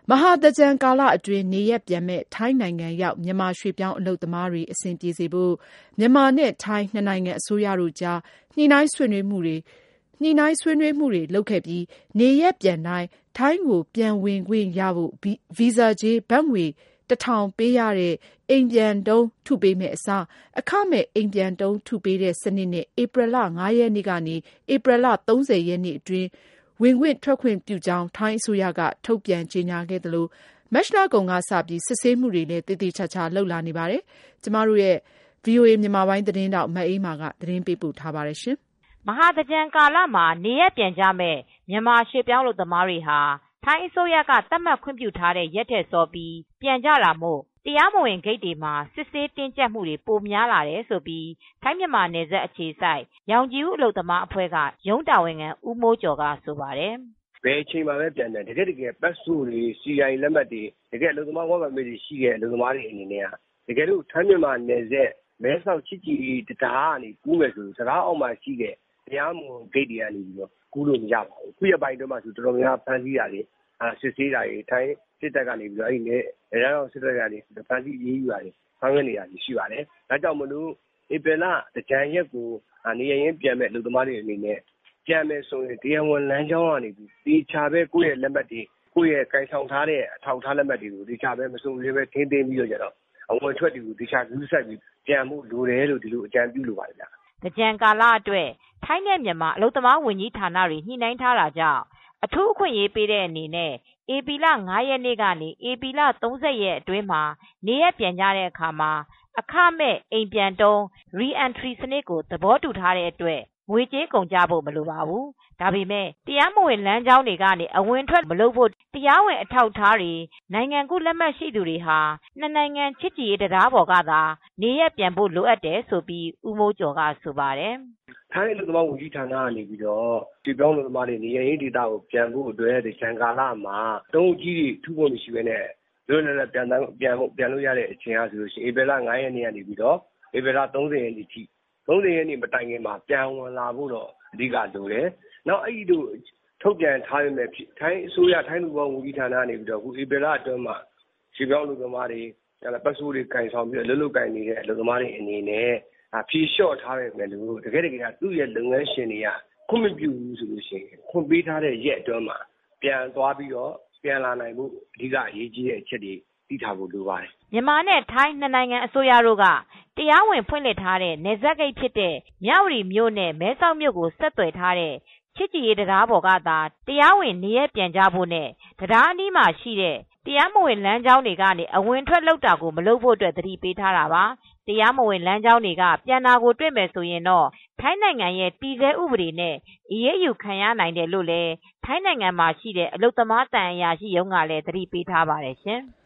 မဟာသင်္ကြန်ကာလအတွင်းနေရပ်ပြန်မဲ့ထိုင်းနိုင်ငံရောက်မြန်မာရွှေ့ပြောင်းအလုပ်သမားတွေအဆင်ပြေစေဖို့မြန်မာနဲ့ထိုင်းနှစ်နိုင်ငံအစိုးရတို့ကြားညှိနှိုင်းဆွေးနွေးမှုတွေလုပ်ခဲ့ပြီးနေရပ်ပြန်တိုင်းထိုင်းကိုပြန်ဝင်ခွင့်ရဖို့ဗီဇာကြေးဘတ်ငွေ 1,000 ပေးရတဲ့အိမ်ပြန်တုံးထုပေးမယ့်အစားအခမဲ့အိမ်ပြန်တုံးထုပေးတဲ့စနစ်နဲ့ဧပြီလ 5 ရက်နေ့ကနေဧပြီလ 30 ရက်နေ့အတွင်းဝင်ခွင့်ထွက်ခွင့်ပြုကြောင်းထိုင်းအစိုးရကထုတ်ပြန်ကြေညာခဲ့သလိုမတ်လကုန်ကစပြီးစစ်ဆေးမှုတွေလည်းသေသေချာချာလုပ်လာနေပါတယ်။ ကျမတို့ရဲ့ VOA မြန်မာပိုင်းသတင်းထောက်မအေးမာကသတင်းပေးပို့ထားပါတယ်။ မဟာသင်္ကြန်ကာလမှာနေရပ်ပြန်ကြမယ့်မြန်မာရွှေ့ပြောင်းအလုပ်သမားတွေဟာထိုင်းအစိုးရကသတ်မှတ်ခွင့်ပြုထားတဲ့ရက်ထက်စောပြီးပြန်ကြတာမို့တရားမဝင်ဂိတ်တွေမှာစစ်ဆေးတင်းကြပ်မှုတွေပိုများလာတယ်လို့ထိုင်းမြန်မာနယ်စပ်အခြေစိုက်ရောင်ခြည်ဦးအလုပ်သမားအဖွဲ့ကရုံးတာဝန်ခံဦးမိုးကျော်ကဆိုပါတယ်။ "ဘယ်အချိန်မှာပဲပြန်ပြန်တကယ်ပတ်စပို့တွေ CI လက်မှတ်တွေတကယ်အလုပ်သမားဝမ်ပါမစ်တွေရှိတဲ့အလုပ်သမားတွေအနေနဲ့တကယ်လို့ထိုင်းမြန်မာနယ်စပ်မဲဆောက်ချစ်ကြည်ရေးတံတားကနေကူးမယ်ဆိုရင်တံတားအောက်မှာရှိတဲ့တရားမဝင်ဂိတ်တွေကနေကူးလို့မရပါဘူး။ခုရက်ပိုင်းအတွင်းမှာဆိုတော်တော်များများဖမ်းဆီးတာတွေစစ်ဆေးတာတွေထိုင်းစစ်တပ်ကနေနယ်ခြားစောင့်စစ်တပ်ကနေဖမ်းဆီးအရေးယူတာတွေဆောင်ရွက်နေတာရှိပါတယ်။ဒါကြောင့်မို့လို့ဧပြီလသင်္ကြန်ရက်ကိုနေရပ်ရင်းပြန်မဲ့အလုပ်သမားတွေအနေနဲ့ပြန်မယ်ဆိုရင်တရားဝင်လမ်းကြောင်းကနေသေချာပဲကိုယ့်ရဲ့လက်မှတ်တွေကိုယ့်ရဲ့ကိုင်ဆောင်ထားတဲ့အထောက်အထားလက်မှတ်တွေကိုသေချာပဲမစုံလင်ပဲထိန်းသိမ်းပြီးတော့အဝင်အထွက်တွေကိုသေချာဂရုစိုက်ပြီးပြန်ဖို့လိုတယ်လို့ဒီလိုအကြံပြုလိုပါတယ်ဗျ။သင်္ကြန်ကာလအတွက်ထိုင်းနဲ့မြန်မာအလုပ်သမားဝန်ကြီးဌာနတွေညှိနှိုင်းထားတာကြောင့်အထူးအခွင့်အရေးပေးတဲ့အနေနဲ့ဧပြီလ 5 ရက်နေ့ကနေဧပြီလ 30 ရက်အတွင်းမှာနေရပ်ပြန်ကြတဲ့အခါမှာအခမဲ့အိမ်ပြန်တုံး Re-entry စနစ်ကိုသဘောတူထားတဲ့အတွက်ငွေကြေးကုန်ကျဖို့မလိုပါဘူး။ဒါပေမဲ့တရားမဝင်လမ်းကြောင်းတွေကနေအဝင်အထွက်မလုပ်ဖို့တရားဝင်အထောက်အထားတွေနိုင်ငံကူးလက်မှတ်ရှိသူတွေဟာနှစ်နိုင်ငံချစ်ကြည်ရေးတံတားပေါ်ကသာနေရပ်ပြန်ဖို့လိုအပ်တယ်လို့ဦးမိုးကျော်ကဆိုပါတယ်။"ထိုင်းအလုပ်သမားဝန်ကြီးဌာနကနေရွှေ့ပြောင်းအလုပ်သမားတွေနေရပ်ရင်းဒေသကိုပြန်ဖို့အတွက်သင်္ကြန်ကာလမှာတုံးကြီးတွေထုဖို့မရှိဘဲနဲ့လွတ်လွတ်လပ်လပ်ပြန်လို့ရတဲ့အချိန်ကဆိုရင်ဧပြီလ 5 ရက်နေ့ကနေဧပြီလ 30 ရက်နေ့ထိ30 ရက်နေ့မတိုင်ခင်မှာပြန်ဝင်လာဖို့တော့အဓိကလိုတယ်။နောက်အဲ့ဒီလိုထုတ်ပြန်ထားပေမဲ့ထိုင်းအစိုးရထိုင်းလူဝင်မှုကြီးဌာနကနေအခုဧပြီလအတွင်းမှာရွှေ့ပြောင်းအလုပ်သမားတွေပတ်စပို့တွေကိုင်ဆောင်ပြီးအလုပ်ကိုင်နေတဲ့အလုပ်သမားတွေအနေနဲ့ဖြေလျှော့ထားပေမဲ့လို့တကယ်သူ့ရဲ့လုပ်ငန်းရှင်တွေကခွင့်မပြုဘူးဆိုလို့ရှိရင်ခွင့်ပေးထားတဲ့ရက်အတွင်းမှာပြန်သွားပြီးတော့ပြန်လာနိုင်ဖို့အဓိကအရေးကြီးတဲ့အချက်တွေသိထားဖို့လိုပါတယ်။မြန်မာနဲ့ထိုင်းနှစ်နိုင်ငံအစိုးရတို့ကတရားဝင်ဖွင့်လှစ်ထားတဲ့နယ်စပ်ဂိတ်ဖြစ်တဲ့မြဝတီမြို့နဲ့မဲဆောက်မြို့ကိုဆက်သွယ်ထားတဲ့ချစ်ကြည်ရေးတံတားပေါ်ကသာတရားဝင်နေရပ်ပြန်ကြဖို့နဲ့တံတားအနီးမှာရှိတဲ့တရားမဝင်လမ်းကြောင်းတွေကနေအဝင်ထွက်လုပ်တာကိုမလုပ်ဖို့သတိပေးထားတာပါ။တရားမဝင်လမ်းကြောင်းတွေကပြန်တာကိုတွေ့မယ်ဆိုရင်တော့ထိုင်းနိုင်ငံရဲ့တည်ဆဲဥပဒေနဲ့အရေးယူခံရနိုင်တယ်လို့လည်းထိုင်းနိုင်ငံမှာရှိတဲ့အလုပ်သမားသံအရာရှိရုံးကလည်းသတိပေးထားပါတယ်ရှင်။